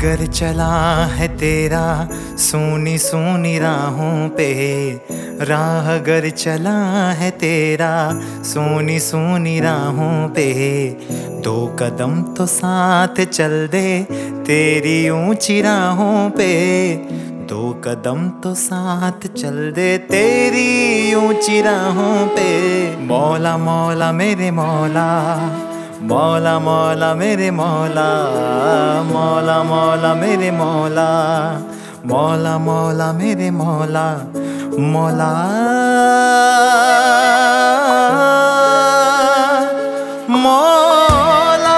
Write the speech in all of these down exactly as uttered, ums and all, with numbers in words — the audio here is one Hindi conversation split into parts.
गर चला है तेरा सूनी सूनी राहों पे, राह गर चला है तेरा सूनी सूनी राहों पे। दो कदम तो साथ चल दे तेरी ऊंची राहों पे, दो कदम तो साथ चल दे तेरी ऊंची राहों पे। मौला मौला मेरे मौला, मौला मौला मेरे मौला, मौला मौला मेरे मौला, मौला मौला मेरे मौला, मौला मौला।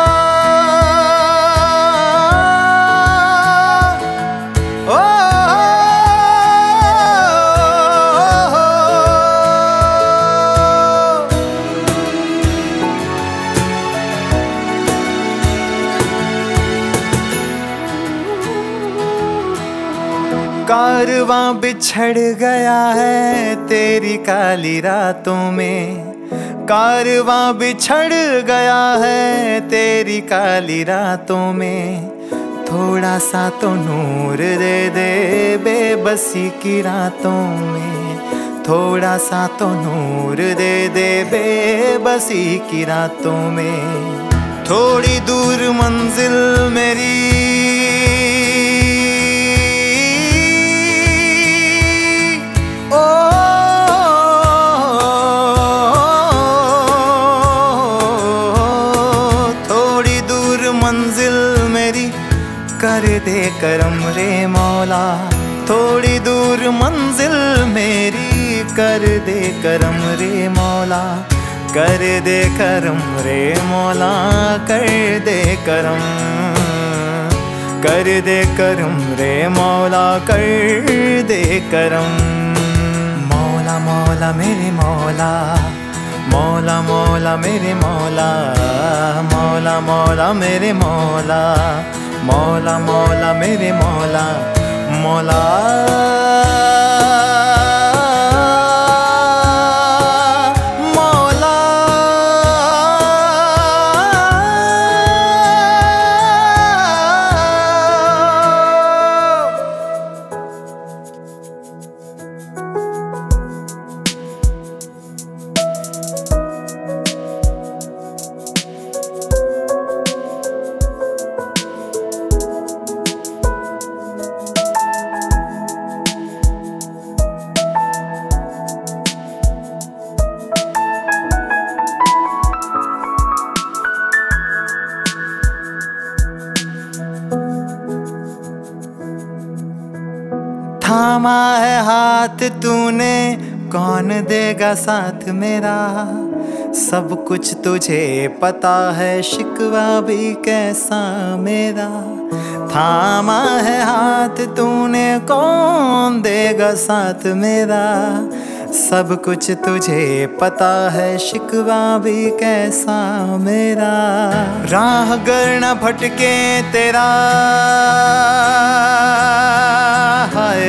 ओ कारवां बिछड़ गया है तेरी काली रातों में, कारवां बिछड़ गया है तेरी काली रातों में। थोड़ा सा तो नूर दे दे बेबसी की रातों में, थोड़ा सा तो नूर दे दे बेबसी की रातों में। थोड़ी दूर मंजिल मेरी, मंजिल मेरी कर दे करम रे मौला, थोड़ी दूर मंजिल मेरी कर दे करम रे मौला, कर दे करम रे मौला, कर दे करम, कर दे करम रे मौला, कर दे करम। मौला मौला मेरे मौला, मौला मौला मेरे मौला, मौला मौला मेरे मौला, मौला मौला मेरे मौला, मौला थामा है हाथ तूने कौन देगा साथ मेरा, सब कुछ तुझे पता है शिकवा भी कैसा मेरा। थामा है हाथ तूने कौन देगा साथ मेरा, सब कुछ तुझे पता है शिकवा भी कैसा मेरा। राह गर न भटके तेरा हाय,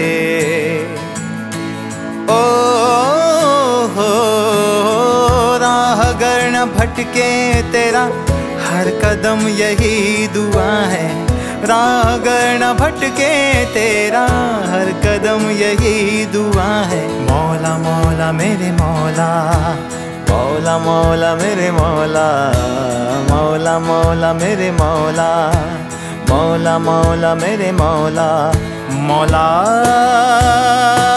ओ हो राह गर न भटके तेरा हर कदम यही दुआ है, राह गर न भटके तेरा हर कदम यही दुआ है। मौला मौला मेरे मौला, मौला मौला मेरे मौला, मौला मौला मेरे मौला, मौला मौला मेरे मौला, मौला।